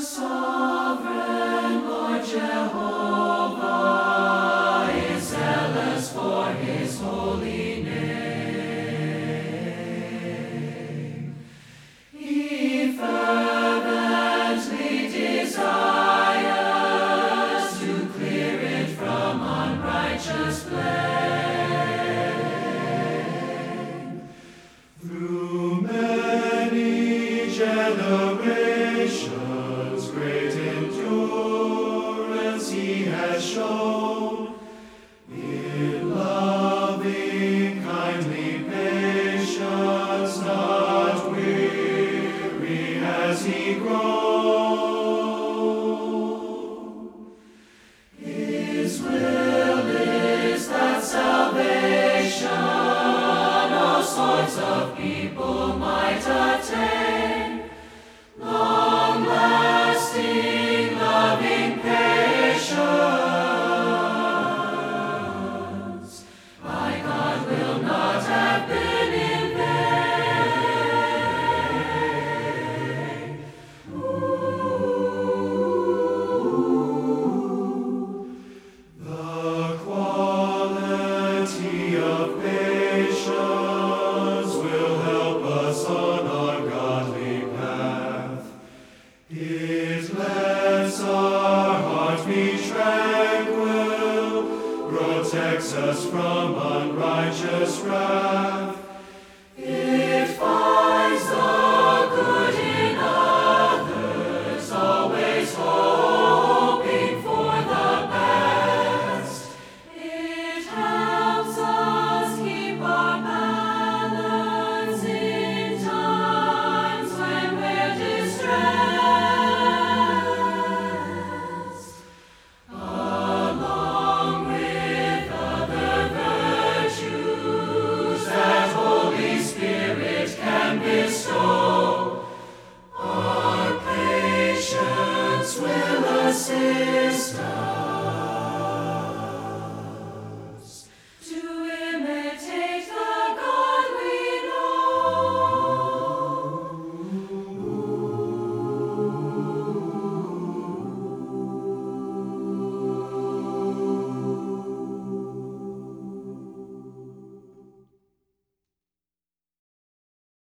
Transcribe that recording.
sovereign Lord Jehovah is zealous for his holy name. He fervently desires to clear it from unrighteous blame. Through many generations, great endurance he has shown. In loving, kindly patience, not weary has he grown. His will is that salvation all sorts of people might attain. Long-lasting, loving patience, my God will not have been in vain. The quality of patience will help us on our godly path. It lets our heart be tranquil, protects us from unrighteous wrath.